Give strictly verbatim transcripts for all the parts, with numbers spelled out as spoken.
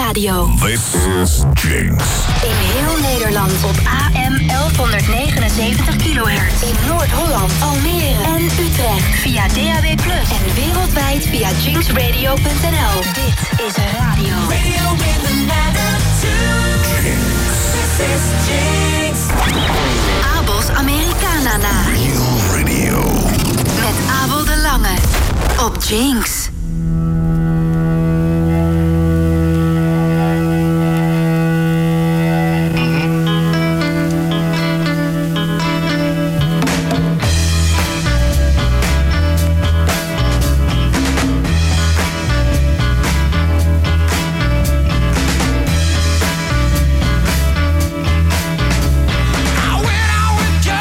radio. This is Jinx. In heel Nederland op A M elf negenenzeventig kilohertz. In Noord-Holland, Almere en Utrecht via D A B plus. En wereldwijd via jinx radio punt n l. Dit is radio. Radio with an attitude. Jinx. This is Jinx. Abel's Americana na. Real Radio. Met Abel de Lange. Op Jinx.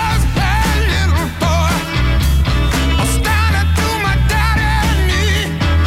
Standing to my daddy and me.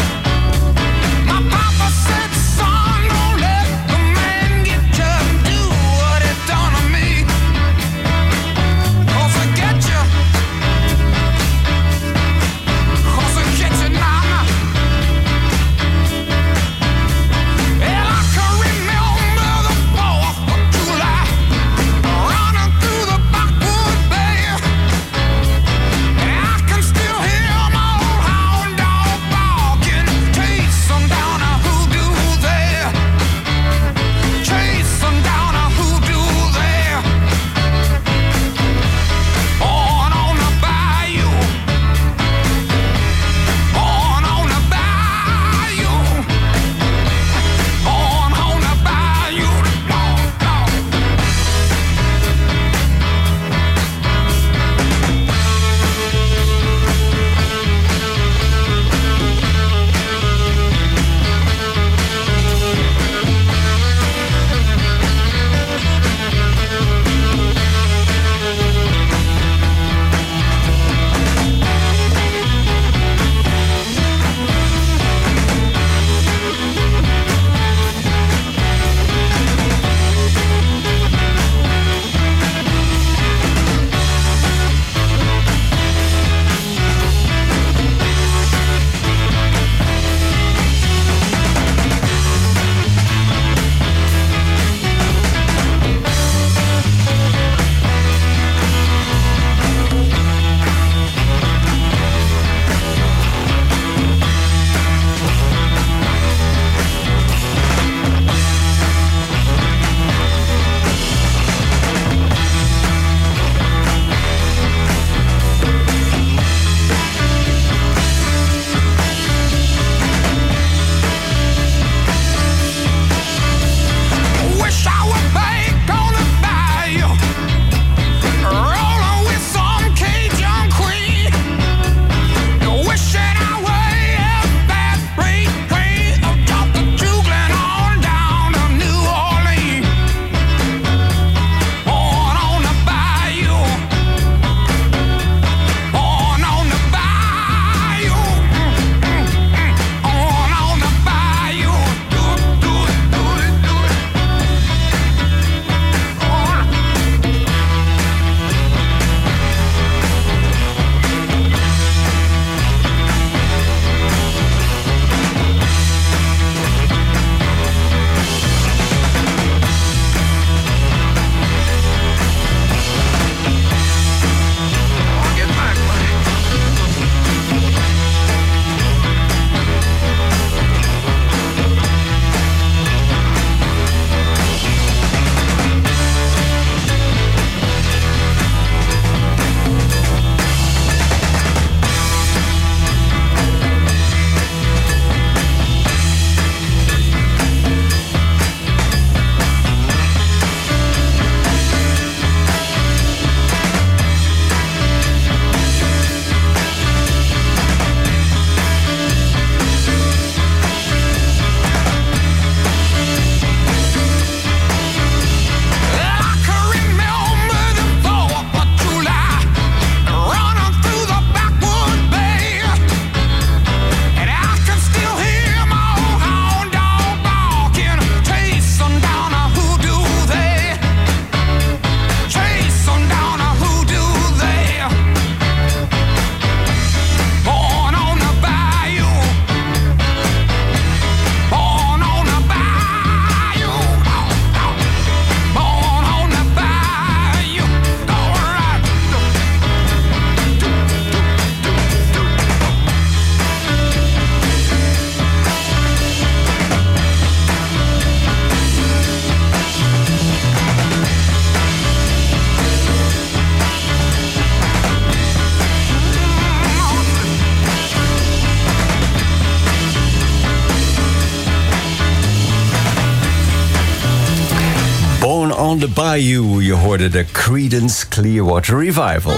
on the Bayou. Je hoorde de Creedence Clearwater Revival.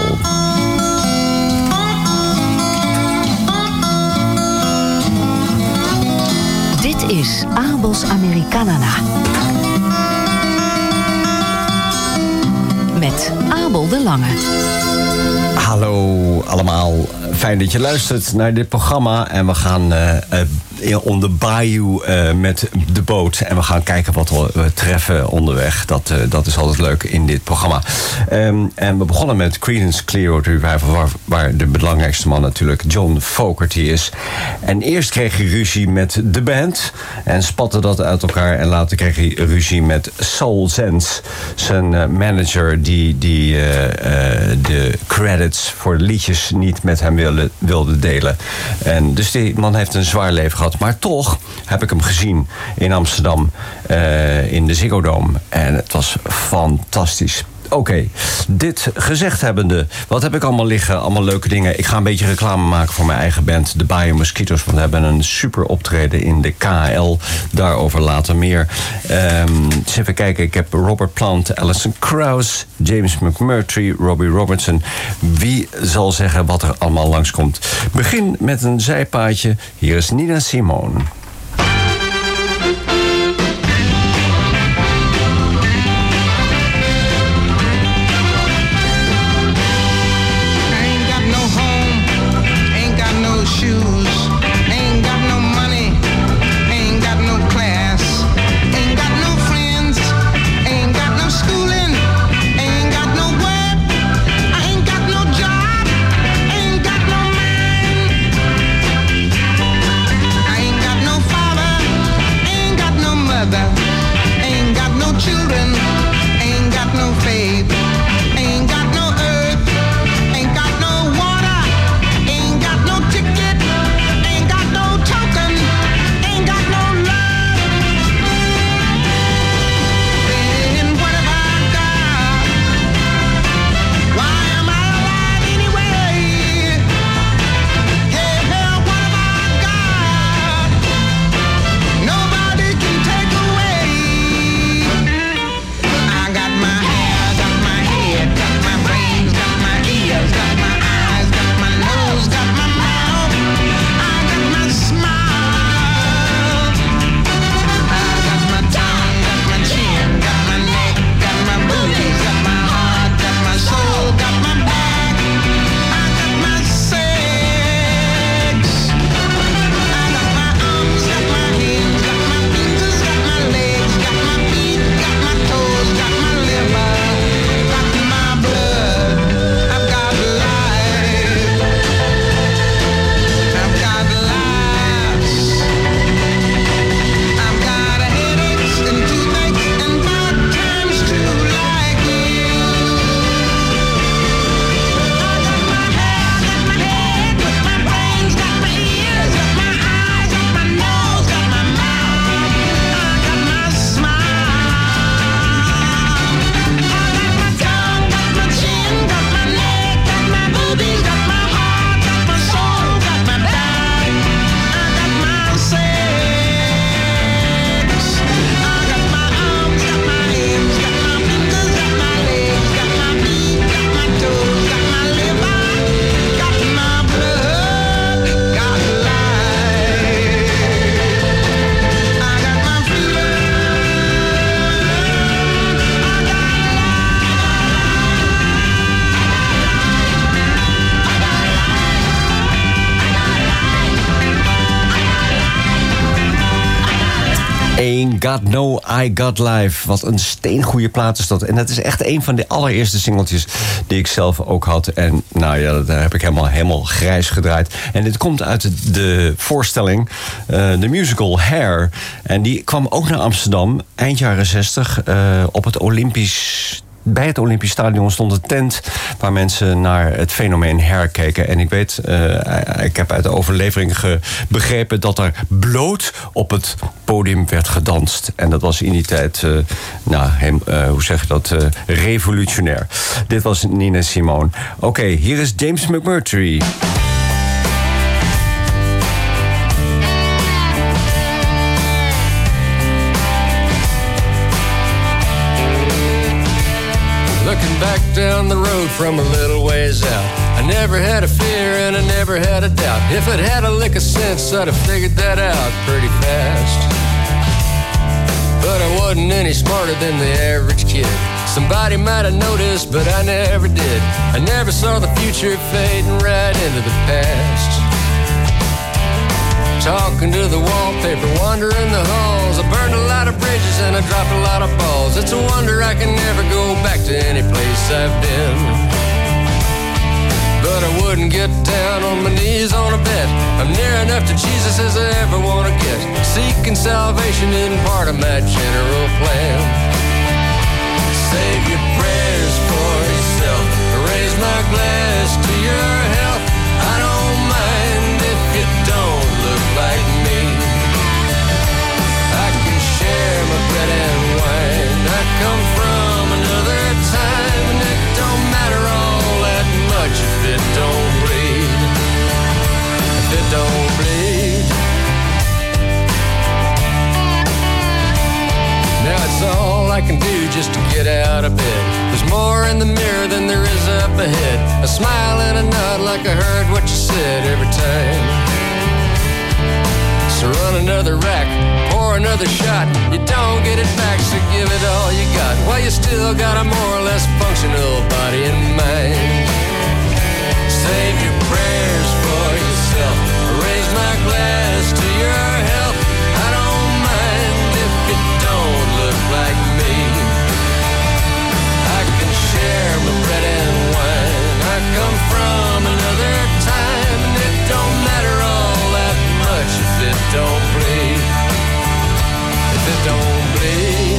Dit is Abels Americanana. Met Abel de Lange. Hallo allemaal, fijn dat je luistert naar dit programma. En we gaan uh, uh, on the bayou uh, met de boot. En we gaan kijken wat we treffen onderweg. Dat, uh, dat is altijd leuk in dit programma. Um, en we begonnen met Creedence Clearwater Revival, waar, waar de belangrijkste man natuurlijk John Fogerty is. En eerst kreeg hij ruzie met de band en spatte dat uit elkaar. En later kreeg hij ruzie met Soul Sense, zijn uh, manager, die, die uh, uh, de credits voor de liedjes niet met hem wilde, wilde delen. En dus die man heeft een zwaar leven gehad. Maar toch heb ik hem gezien in Amsterdam, uh, in de Ziggo Dome. En het was fantastisch. Oké, okay. Dit gezegd hebbende, wat heb ik allemaal liggen? Allemaal leuke dingen. Ik ga een beetje reclame maken voor mijn eigen band, de Bayou Mosquitoes. Want we hebben een super optreden in de K H L. Daarover later meer. Um, eens even kijken, ik heb Robert Plant, Alison Krauss, James McMurtry, Robbie Robertson. Wie zal zeggen wat er allemaal langskomt? Begin met een zijpaadje. Hier is Nina Simone. Got No, I Got Life. Wat een steengoede plaat is dat. En dat is echt een van de allereerste singeltjes die ik zelf ook had. En nou ja, daar heb ik helemaal, helemaal grijs gedraaid. En dit komt uit de voorstelling, uh, de musical Hair. En die kwam ook naar Amsterdam, eind jaren zestig, uh, op het Olympisch... Bij het Olympisch Stadion stond een tent waar mensen naar het fenomeen Hair keken. En ik weet, uh, ik heb uit de overlevering ge- begrepen dat er bloot op het podium werd gedanst. En dat was in die tijd, uh, nou, hem, uh, hoe zeg je dat, uh, revolutionair. Dit was Nina Simone. Oké, okay, hier is James McMurtry. down the road from a little ways out. I never had a fear and I never had a doubt. If I'd had a lick of sense, I'd have figured that out pretty fast. But I wasn't any smarter than the average kid. Somebody might have noticed, but I never did. I never saw the future fading right into the past. Talking to the wallpaper, wandering the halls. I burned a lot of bridges and I dropped a lot of balls. It's a wonder I can never go back to any place I've been. But I wouldn't get down on my knees on a bed. I'm near enough to Jesus as I ever want to get. Seeking salvation isn't part of my general plan. Save your prayers for yourself. Raise my glass to your health. I don't mind if you don't look like me. I can share my bread and wine. I come from another time, and it don't matter all that much if it don't bleed. If it don't bleed. Now it's all I can do just to get out of bed. There's more in the mirror than there is up ahead. A smile and a nod like I heard what you said every time. So run another rack, pour another shot. You don't get it back, so give it all you got. While you still got a more or less functional body and mind. Save your prayers for yourself. Raise my glass to your health. I don't mind if you don't look like me. I can share my bread and wine. I come from another time, and it don't matter all that much if it don't bleed. If it don't bleed.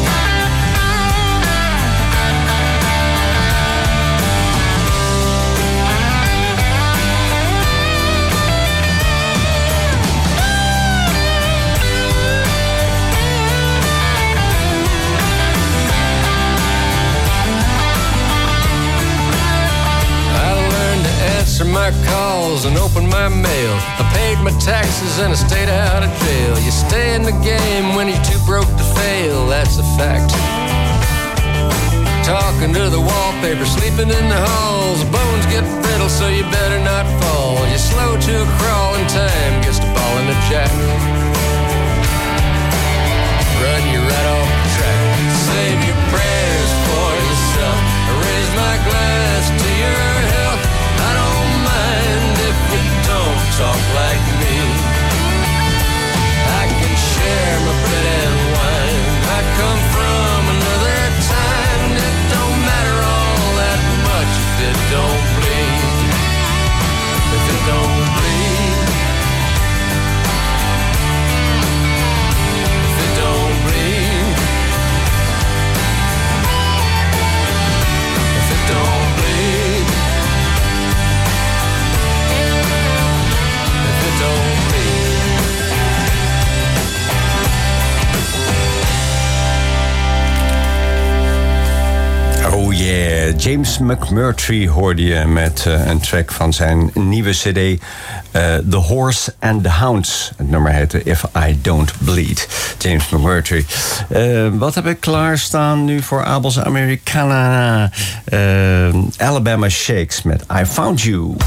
Answer my calls and open my mail. I paid my taxes and I stayed out of jail. You stay in the game when you're too broke to fail, that's a fact. Talking to the wallpaper, sleeping in the halls. Bones get brittle, so you better not fall. You're slow to a crawl and time gets to ball in the jack. Run you right off the track. Save your prayers for yourself. Raise my glass to your health. I don't mind if you don't talk like me. I can share my bread and wine. I come from another time, and it don't matter all that much if it don't bleed. If it don't bleed. If it don't bleed. If it don't bleed. If it don't bleed. Oh yeah, James McMurtry hoorde je met uh, een track van zijn nieuwe cd uh, The Horse and the Hounds. Het nummer heette If I Don't Bleed. James McMurtry. Uh, wat heb ik klaarstaan nu voor Abels Americana? Uh, Alabama Shakes met I Found You.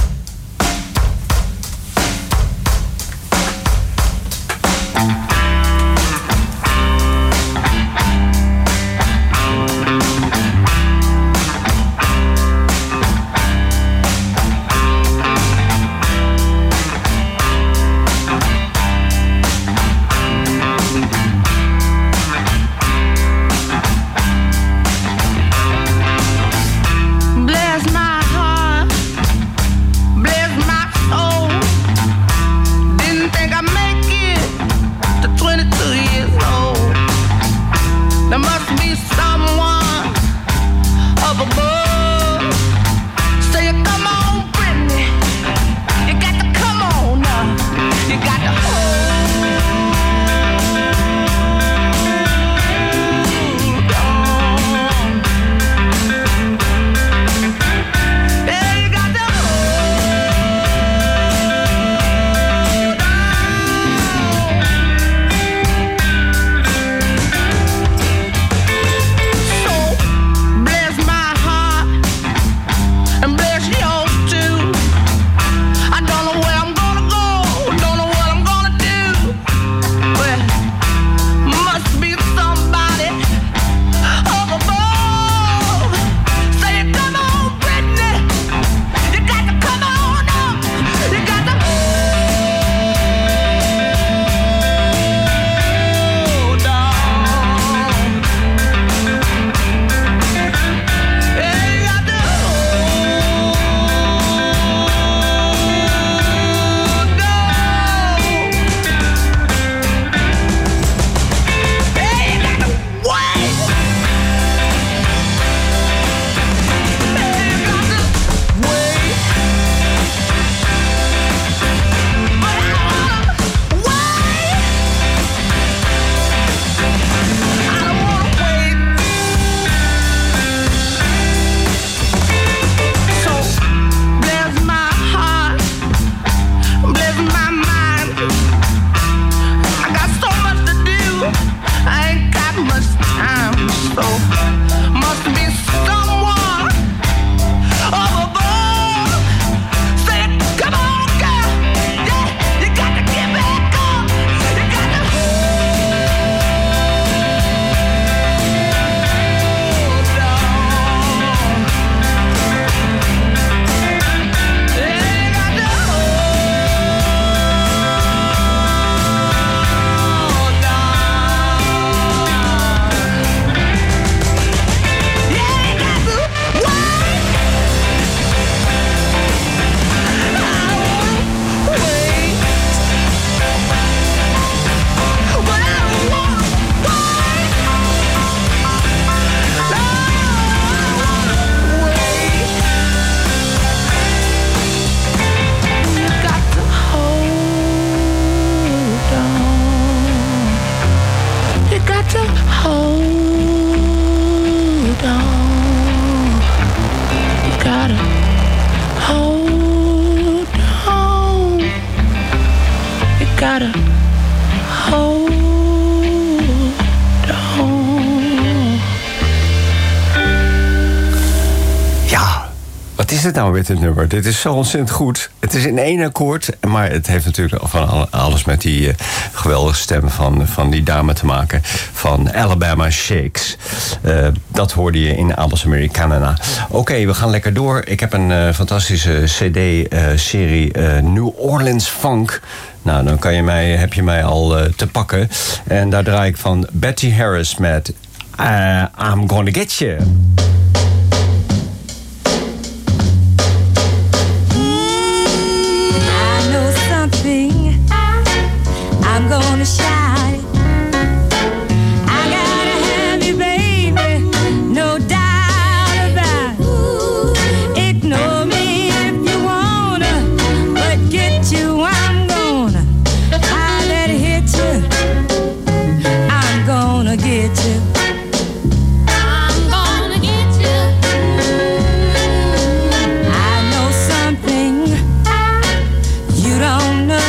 Bless my heart, to hold on. You gotta hold on. You gotta hold on. Ja, wat is dit nou met dit nummer? Dit is zo ontzettend goed. Het is in één akkoord, maar het heeft natuurlijk van alles met die uh, geweldige stem van, van die dame te maken. Van Alabama Shakes. Uh, dat hoorde je in Abels Americana. Oké, okay, we gaan lekker door. Ik heb een uh, fantastische cd-serie uh, uh, New Orleans Funk. Nou, dan kan je mij, heb je mij al uh, te pakken. En daar draai ik van Betty Harris met uh, I'm Gonna Get You. I'm gonna shout it. I gotta have you, baby, no doubt about it. Ignore me if you wanna, but get you, I'm gonna. I let it hit you. I'm gonna get you. I'm gonna get you. I know something you don't know.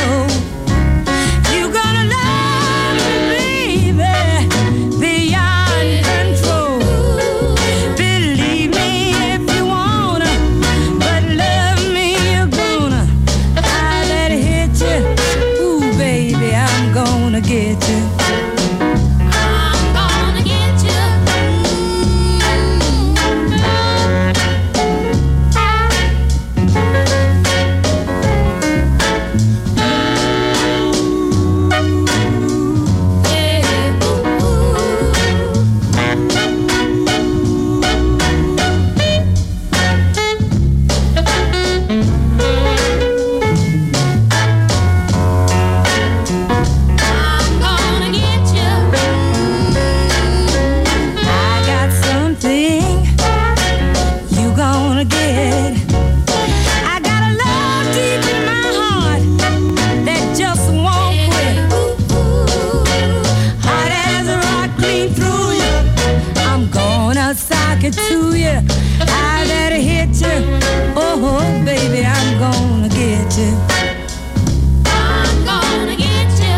To you, I let it hit you. Oh, baby, I'm gonna get you. I'm gonna get you.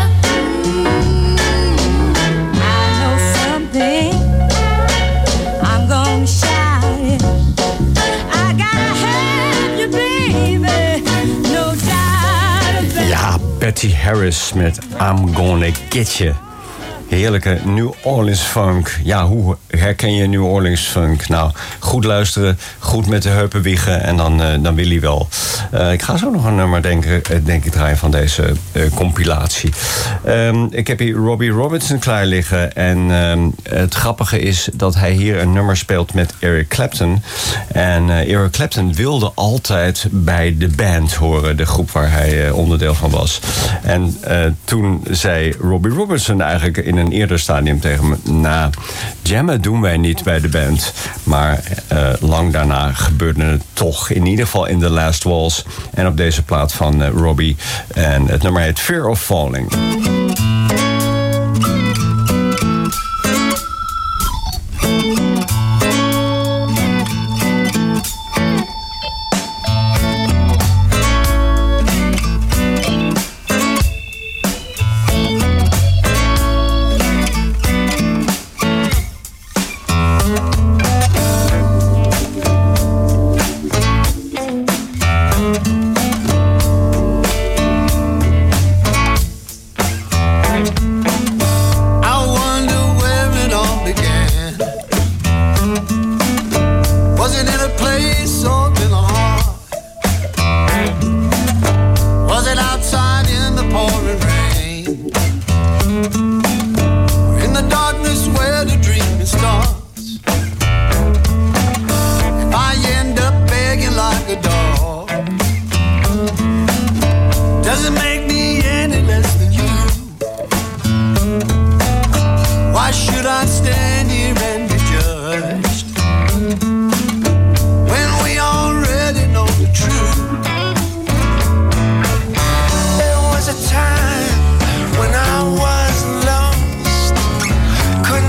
I know something. I'm gonna shout it. I gotta have you, baby. No doubt about it. Ja, Betty Harris met I'm Gonna Get You. Heerlijke New Orleans funk. Ja, hoe herken je New Orleans funk? Nou, goed luisteren, goed met de heupen wiegen en dan, uh, dan wil hij wel. Uh, ik ga zo nog een nummer denken, denk ik draaien van deze uh, compilatie. Um, ik heb hier Robbie Robertson klaar liggen. En um, het grappige is dat hij hier een nummer speelt met Eric Clapton. En uh, Eric Clapton wilde altijd bij de band horen, de groep waar hij uh, onderdeel van was. En uh, toen zei Robbie Robertson eigenlijk in een eerder stadium tegen me: nou, jammen doen wij niet bij de band. Maar uh, lang daarna gebeurde het toch. In ieder geval in The Last Waltz. En op deze plaat van uh, Robbie. En het nummer heet Fear of Falling. Time when I was lost,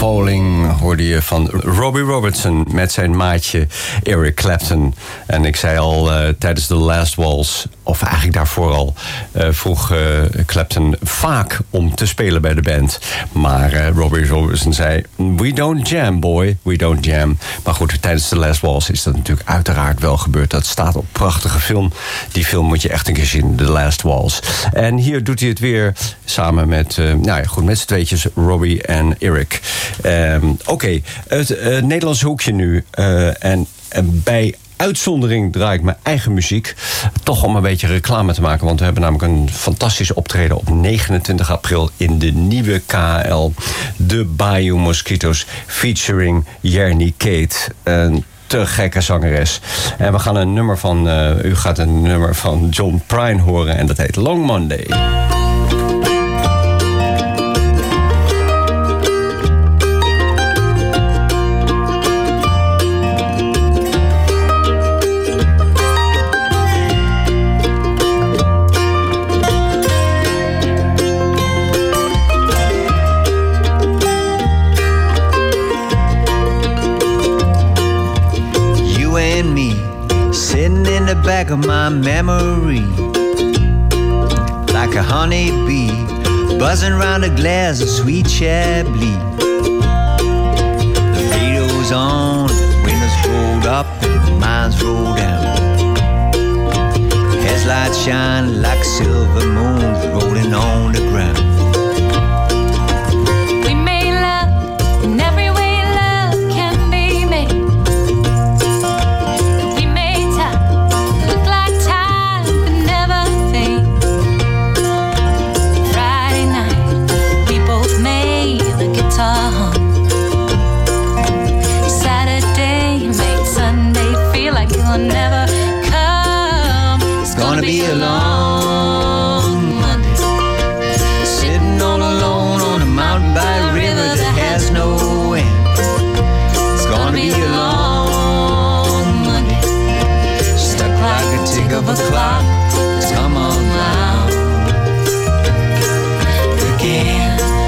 Falling hoorde je van Robbie Robertson met zijn maatje Eric Clapton. En ik zei al uh, tijdens The Last Waltz, of eigenlijk daarvoor al, uh, vroeg uh, Clapton vaak om te spelen bij de band. Maar uh, Robbie Robertson zei, we don't jam boy, we don't jam. Maar goed, tijdens The Last Waltz is dat natuurlijk uiteraard wel gebeurd. Dat staat op prachtige film. Die film moet je echt een keer zien, The Last Waltz. En hier doet hij het weer samen met, uh, nou ja, goed, met z'n tweetjes, Robbie en Eric. Um, Oké, okay. het uh, Nederlandse hoekje nu. Uh, en uh, bij uitzondering draai ik mijn eigen muziek. Toch om een beetje reclame te maken. Want we hebben namelijk een fantastisch optreden op negenentwintig april in de nieuwe K H L. De Bayou Mosquitoes featuring Jernie Kate. Een te gekke zangeres. En we gaan een nummer van, uh, u gaat een nummer van John Prine horen. En dat heet Long Monday. Back of my memory, like a honeybee buzzing round a glass of sweet Chablis. The radio's on, windows rolled up and minds roll down. Headlights shine like silver moons rolling on the ground. Be a long Monday, sitting all alone on a mountain by a river that has no end. It's gonna be a long Monday, stuck like a tick of a clock that's come on round again.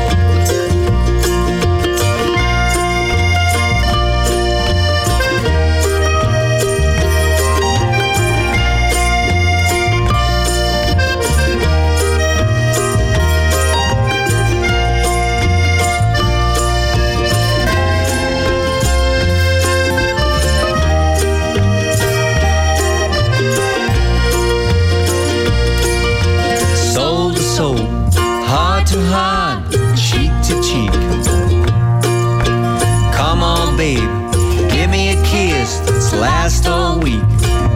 To heart, cheek to cheek. Come on, babe, give me a kiss that's last all week.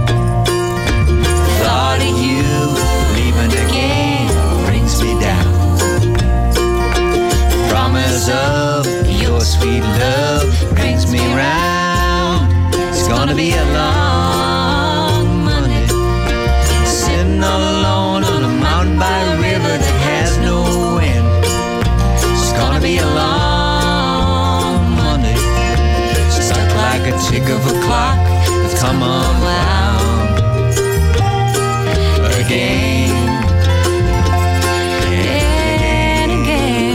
Thought of you leaving again brings me down. Promise of your sweet love brings me round. It's gonna be a long Monday, sitting all alone on a mountain by a river that has no be a long Monday, stuck like a tick of a clock that's come on round again. And again.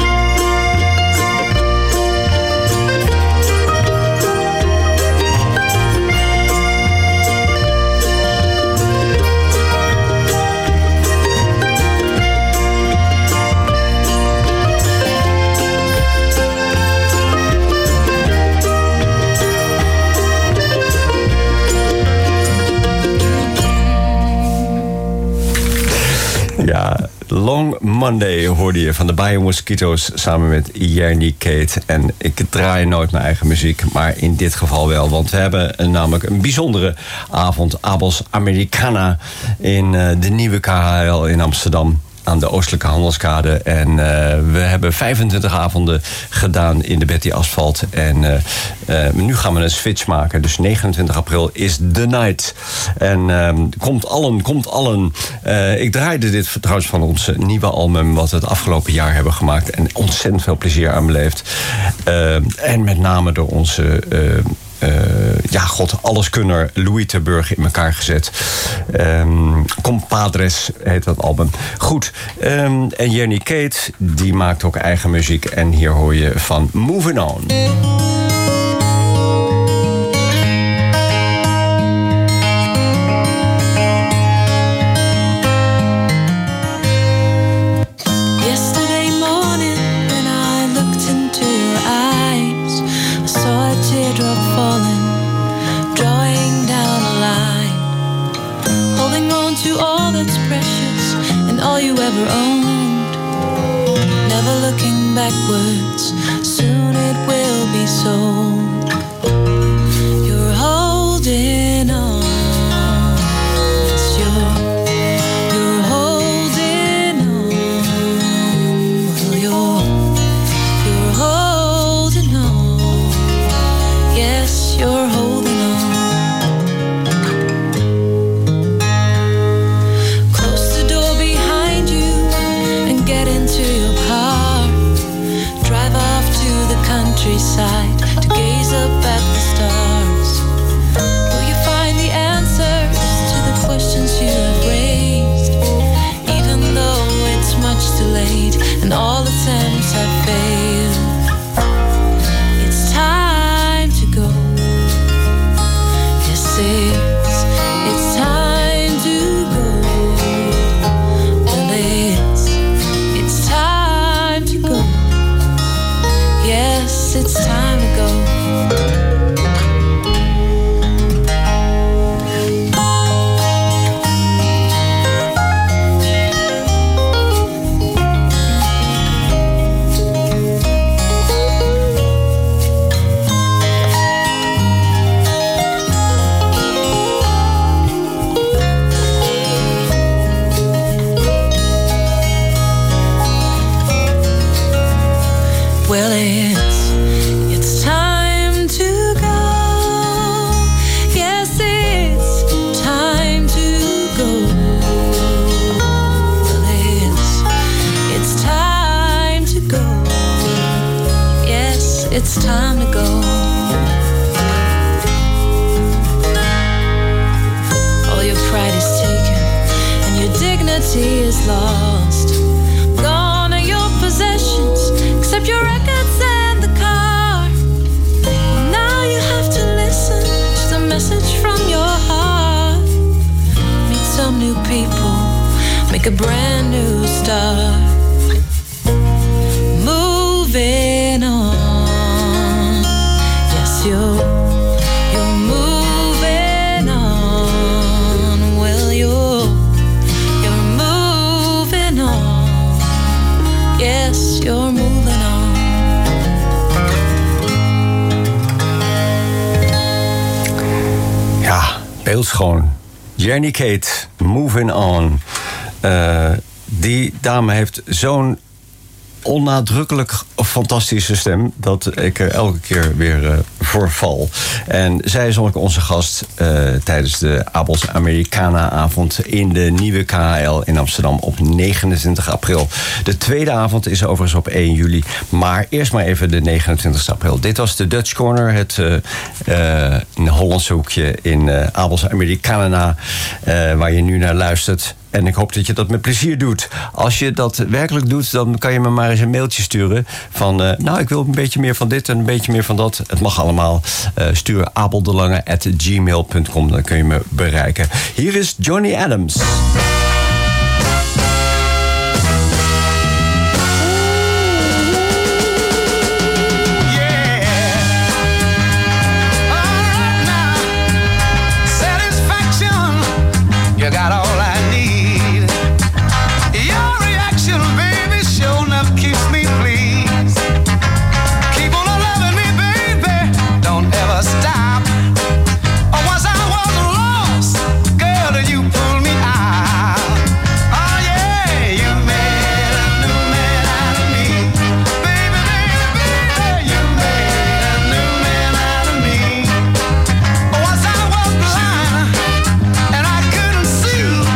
Ja, Long Monday hoorde je van de Bayou Mosquitoes samen met Jernie Kate. En ik draai nooit mijn eigen muziek, maar in dit geval wel. Want we hebben een, namelijk een bijzondere avond, Abels Americana, in uh, de nieuwe K H L in Amsterdam. Aan de Oostelijke Handelskade. En uh, we hebben vijfentwintig avonden gedaan in de Betty Asphalt. En uh, uh, nu gaan we een switch maken. Dus negenentwintig april is the night. En uh, komt allen, komt allen. Uh, ik draaide dit trouwens van ons nieuwe album, wat we het afgelopen jaar hebben gemaakt. En ontzettend veel plezier aan beleefd. Uh, en met name door onze Uh, uh, ja, god, alleskunner Louis Terburg in elkaar gezet. Um, Compadres heet dat album. Goed, um, en Jenny Kate, die maakt ook eigen muziek. En hier hoor je van Moving On. Backwards, soon it will be sold. You're holding on, yes, you're, you're holding on. Well, you're, you're holding on, yes, you're holding on. Close the door behind you and get into your car. Countryside to gaze up at the stars. Will you find the answers to the questions you have raised? Even though it's much too late and all attempts have failed, it's time to go. Yes, it's, it's time to go. Well, it's, it's time to go. Yes, it's time to go. Well, it's, it's time to go. Yes, it's time to go. Well, it's, it's time to go. Yes, it's time to go. All your pride is taken and your dignity is lost. Gone are your possessions, except your records and the car. Now you have to listen to the message from your heart. Meet some new people, make a brand new start. Moving on, yes, you're, you're moving on. Well, you're, you're moving on. Yes, you're moving on. Ja, beeldschoon. Jenny Kate, Moving On. Uh, die dame heeft zo'n onnadrukkelijk fantastische stem dat ik er elke keer weer uh, voor val. En zij is ook onze gast uh, tijdens de Abels Americana-avond in de nieuwe K H L in Amsterdam op negenentwintig april. De tweede avond is overigens op één juli, maar eerst maar even de negenentwintigste april. Dit was de Dutch Corner, het uh, uh, een Hollandse hoekje in uh, Abels Americana, uh, waar je nu naar luistert. En ik hoop dat je dat met plezier doet. Als je dat werkelijk doet, dan kan je me maar eens een mailtje sturen. Van, uh, nou, ik wil een beetje meer van dit en een beetje meer van dat. Het mag allemaal. Uh, stuur abeldelange at gmail punt com. Dan kun je me bereiken. Hier is Johnny Adams. You got all I need. Your reaction, baby, sure enough keeps me pleased. Keep on loving me, baby, don't ever stop. Oh, once I was lost, girl, you pulled me out. Oh yeah, you made a new man out of me. Baby, baby, baby, you made a new man out of me. Oh, once I was blind and I couldn't see.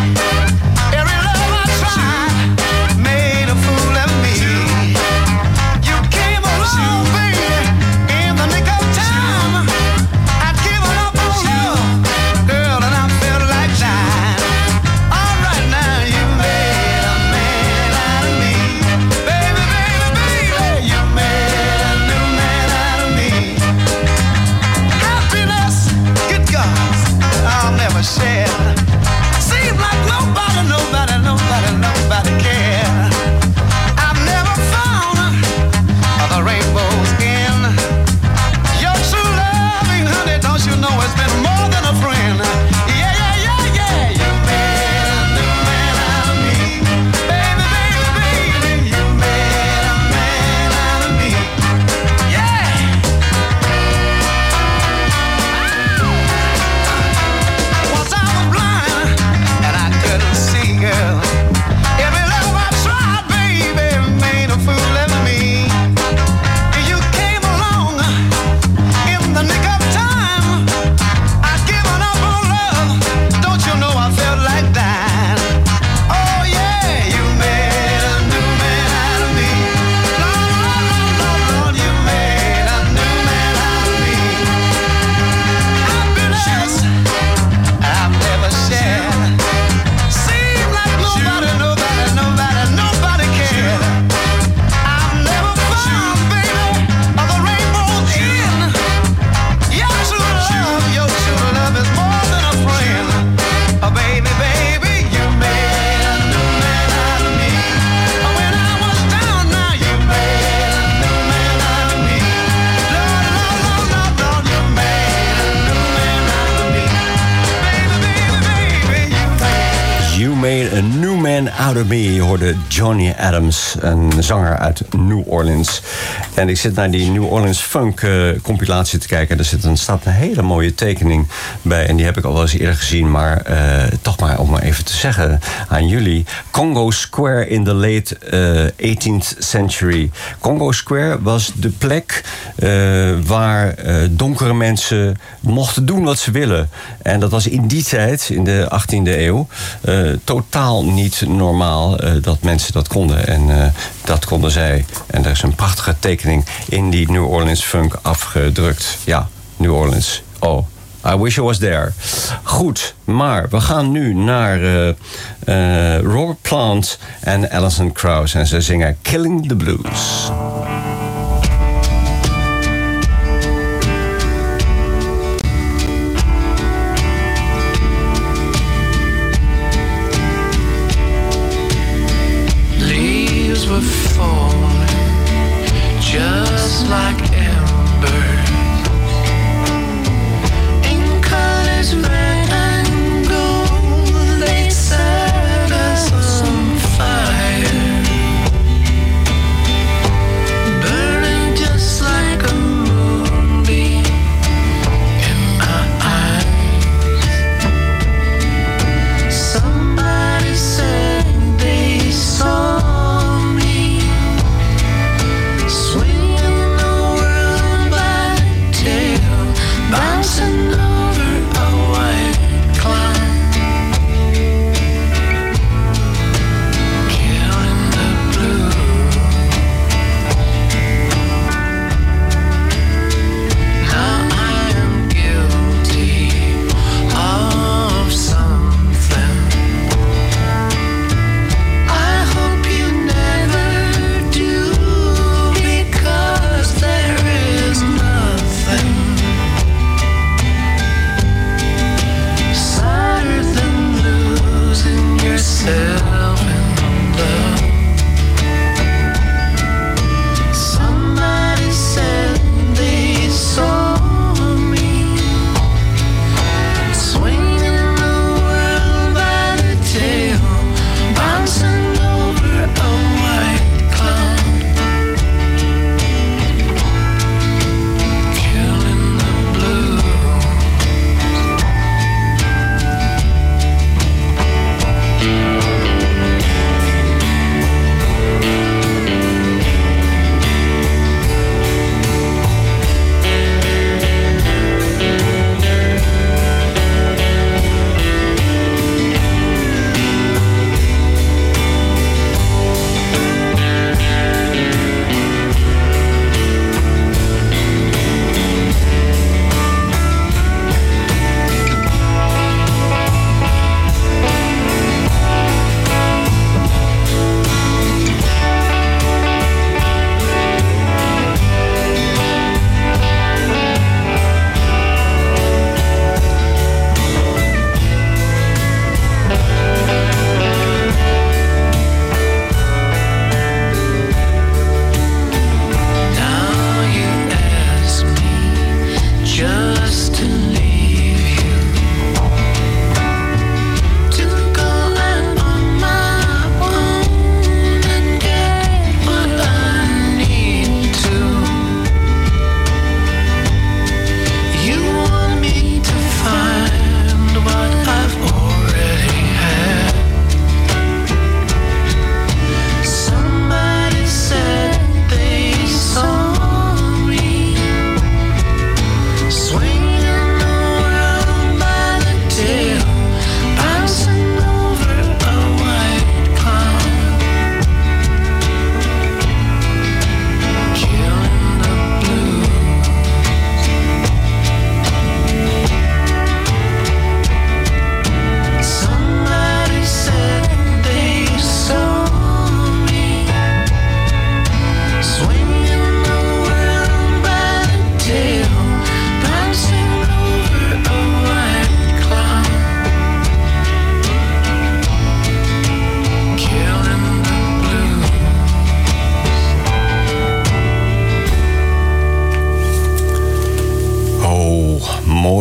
made a new man out of me. Je hoorde Johnny Adams, een zanger uit New Orleans. En ik zit naar die New Orleans funk uh, compilatie te kijken. Er zit een, staat een hele mooie tekening bij. En die heb ik al wel eens eerder gezien. Maar uh, toch maar om maar even te zeggen aan jullie. Congo Square in the late uh, eighteenth century. Congo Square was de plek uh, waar uh, donkere mensen mochten doen wat ze willen. En dat was in die tijd, in de achttiende eeuw, uh, totaal niet normaal uh, dat mensen dat konden. En uh, dat konden zij. En er is een prachtige tekening in die New Orleans funk afgedrukt. Ja, New Orleans. Oh, I wish I was there. Goed, maar we gaan nu naar uh, uh, Robert Plant en Alison Krauss. En ze zingen Killing the Blues. Were falling just like embers in colors red and gold. They set us on fire.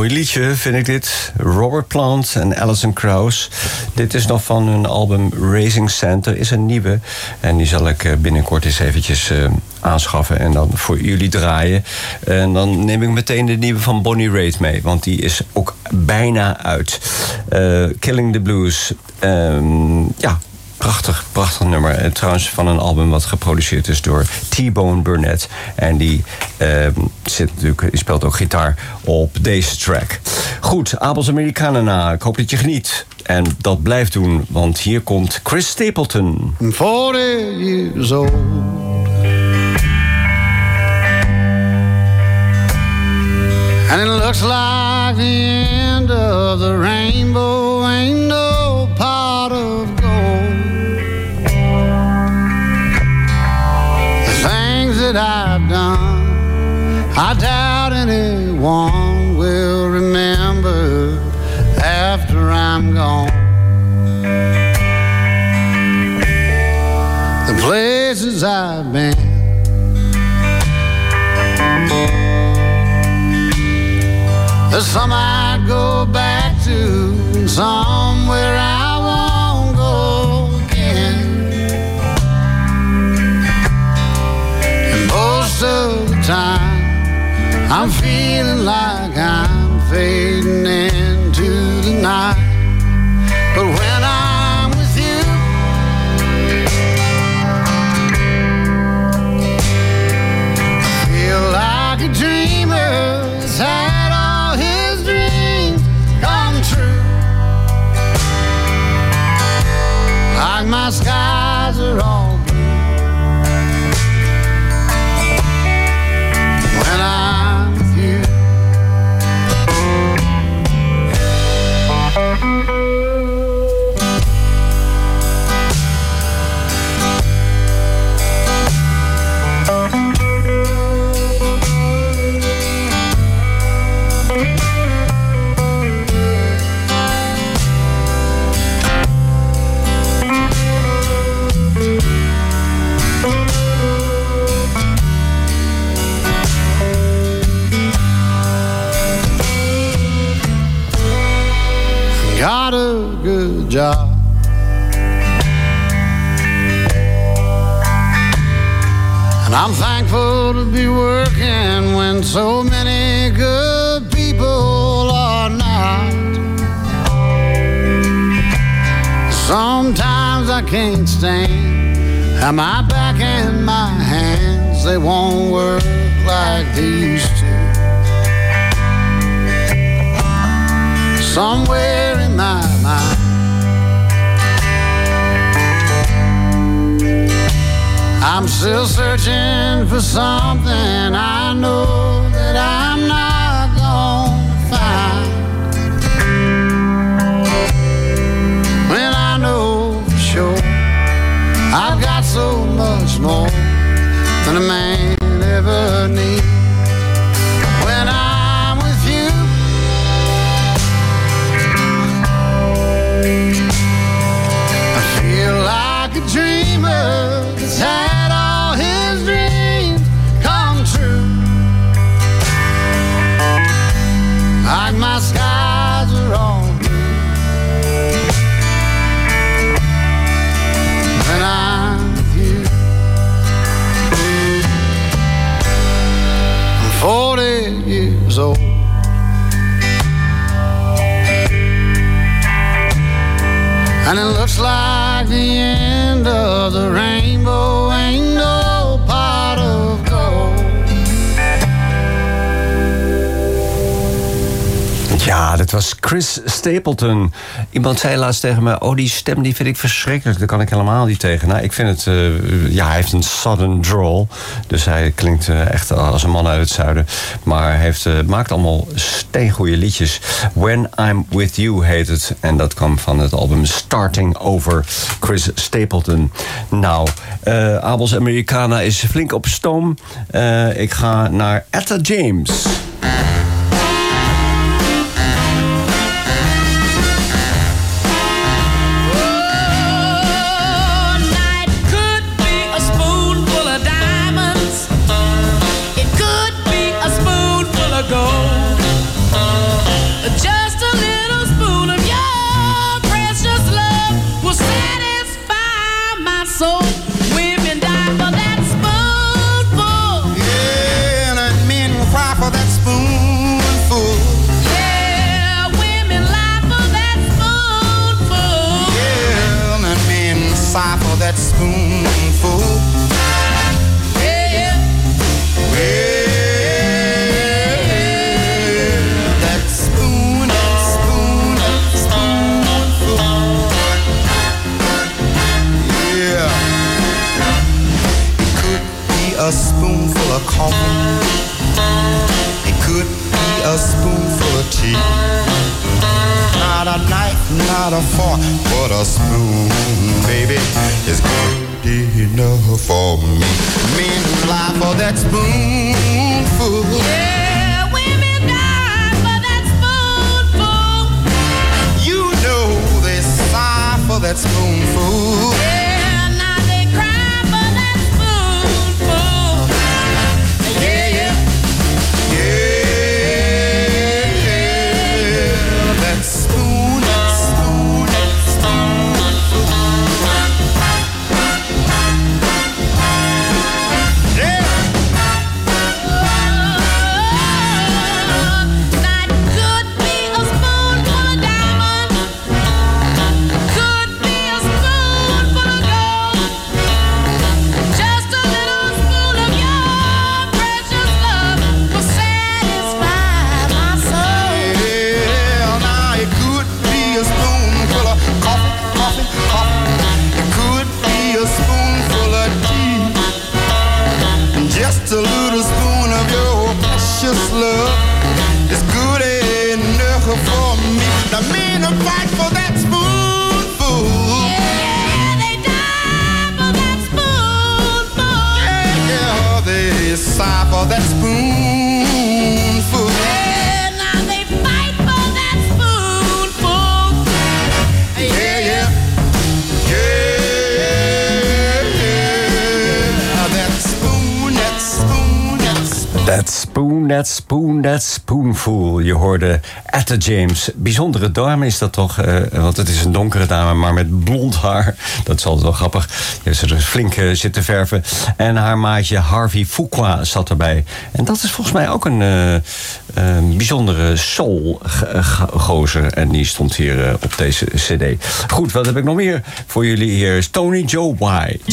Mooi liedje, vind ik dit. Robert Plant en Alison Krauss. Dit is nog van hun album Raising Center. Is een nieuwe. En die zal ik binnenkort eens eventjes uh, aanschaffen. En dan voor jullie draaien. En dan neem ik meteen de nieuwe van Bonnie Raitt mee. Want die is ook bijna uit. Uh, Killing the Blues. Um, ja... Prachtig, prachtig nummer. En trouwens van een album wat geproduceerd is door T-Bone Burnett. En die, uh, zit natuurlijk, die speelt ook gitaar op deze track. Goed, Abels Americana. Ik hoop dat je geniet. En dat blijft doen, want hier komt Chris Stapleton. forty years old. And it looks like the end of the rainbow. Ain't no pot of gold. That I've done, I doubt anyone will remember after I'm gone. The places I've been, there's some I'd go back to, and some where I won't go again. Most of the time, I'm feeling like I'm fading into the night. But when I'm with you, I feel like a dreamer that's had all his dreams come true. Like my skies are all got a good job, and I'm thankful to be working when so many good people are not. Sometimes I can't stand, and my back and my hands, they won't work like they used to. Somewhere in my mind, I'm still searching for something I know that I'm not gonna find. When I know for sure I've got so much more than a man ever needs. When I'm with you, I feel like a dreamer that's had all his dreams come true. Like my skies are all blue. When I'm with you, I'm forty years old. And it looks like the end of the rainbow. Ain't no pot of gold. Ja, dat was Chris Stapleton. Iemand zei laatst tegen me, oh, die stem die vind ik verschrikkelijk. Daar kan ik helemaal niet tegen. Nou, ik vind het, uh, ja, hij heeft een southern drawl. Dus hij klinkt uh, echt als een man uit het zuiden. Maar hij heeft, uh, maakt allemaal steengoeie liedjes. When I'm With You heet het. En dat kwam van het album Starting Over, Chris Stapleton. Nou, uh, Abels Americana is flink op stoom. Uh, ik ga naar Etta James. Gold. soul. Women die for that spoonful. Yeah, and men cry for that spoonful. Yeah, women lie for that spoonful. Yeah, and men sigh for that spoonful. Yeah, yeah. Yeah, that spoon, that spoon, that spoonful. Yeah, it could be a spoonful of coffee. It could be a spoonful of tea. Not a knife, not a fork, but a spoon, baby, is good enough for me. Men lie for that spoonful. Yeah, women die for that spoonful. You know they sigh for that spoonful. Yeah, now they cry for that spoonful. Yeah, yeah. Yeah, yeah, that spoon, that spoon, that spoonful. Yeah. That could be a spoonful of diamonds. Could be a spoonful of gold. Just a little spoon of your precious love will satisfy my soul. Yeah, now it could be a spoonful of coffee, coffee, coffee. It could be a spoonful of tea. Just a little spoon of your precious love is good enough for me. Now men are fight for that spoonful. Yeah, they die for that spoonful. Yeah, yeah, they sigh for that spoonful. Yeah, now they fight for that spoonful. Yeah, yeah. Yeah, yeah. That spoon, that spoon, that spoon. That spoon, that spoon, that spoonful. Je hoorde Etta James. Bijzondere dame is dat toch? Uh, want het is een donkere dame, maar met blond haar. Dat is altijd wel grappig. Je hebt ze er flink uh, zitten verven. En haar maatje Harvey Fuqua zat erbij. En dat is volgens mij ook een uh, uh, bijzondere soul-gozer. En die stond hier uh, op deze cd. Goed, wat heb ik nog meer voor jullie? Hier is Tony Joe White.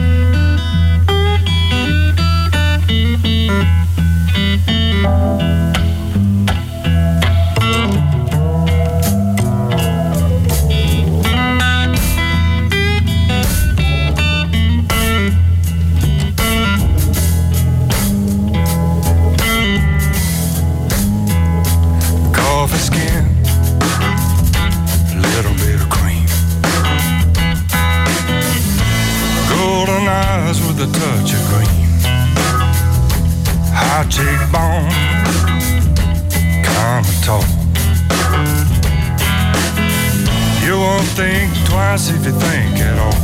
Coffee skin, little bit of cream, golden eyes with a touch of green, high cheekbone, kinda tall. You won't think twice if you think at all.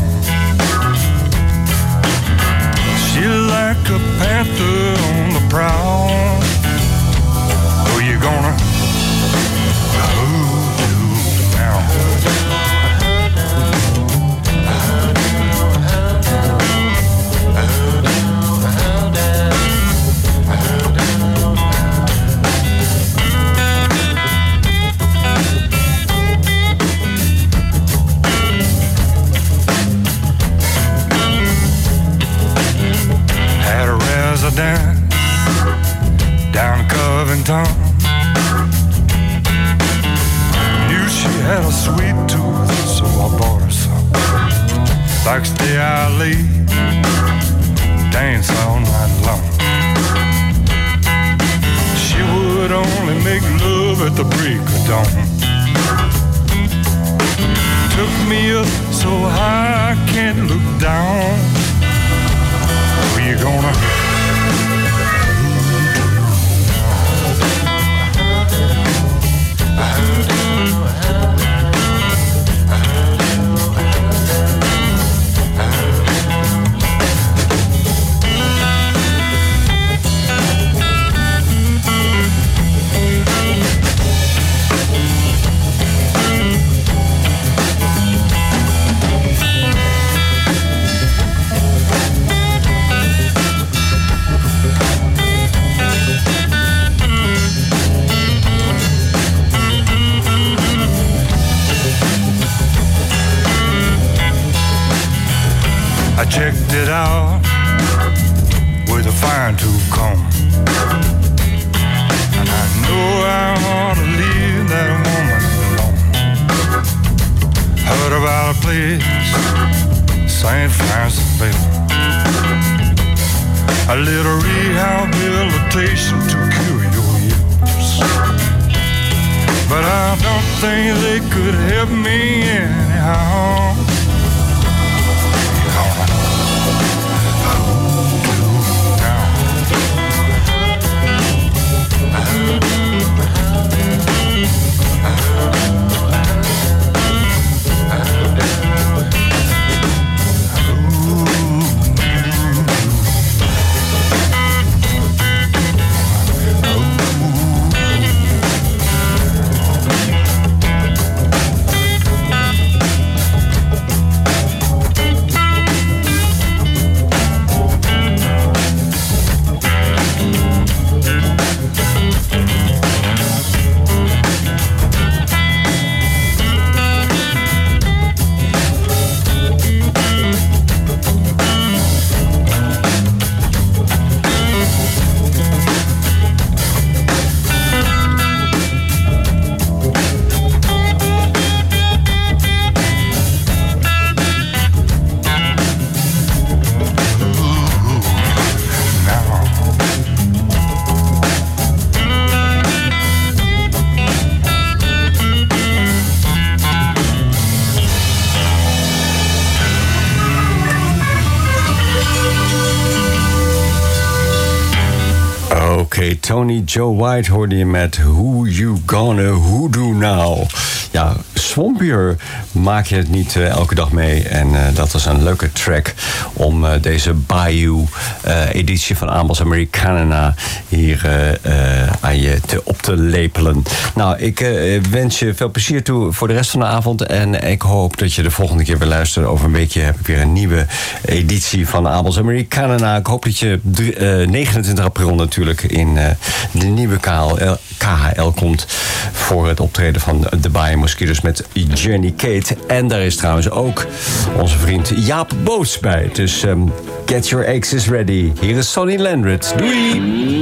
She like a panther on the prowl. Who you gonna hold now? Had a resident down in Covington. Knew she had a sweet tooth, so I bought her some. Likes the alley, dance all night long. She would only make love at the break of dawn. Took me up so high I can't look down. Where you gonna? I checked it out with a fine-tooth comb. And I know I ought to leave that woman alone. Heard about a place, Saint Francis Bay. A little rehabilitation to cure your ills. But I don't think they could help me anyhow. Oké, Tony Joe White hoorde je met Who You Gonna Hoodoo Now. Ja, Swampier maak je het niet uh, elke dag mee. En uh, dat was een leuke track om uh, deze Bayou-editie uh, van Amals Americana hier uh, uh, aan je te, op te lepelen. Nou, ik uh, wens je veel plezier toe voor de rest van de avond. En ik hoop dat je de volgende keer weer luistert. Over een weekje heb ik weer een nieuwe editie van Amals Americana. Ik hoop dat je uh, negenentwintig april natuurlijk in uh, de nieuwe K H L komt voor het optreden van de Bayou Mosquitoes met Jenny Kate. En daar is trouwens ook onze vriend Jaap Boots bij. Dus um, get your exes ready. Hier is Sonny Landred. Doei!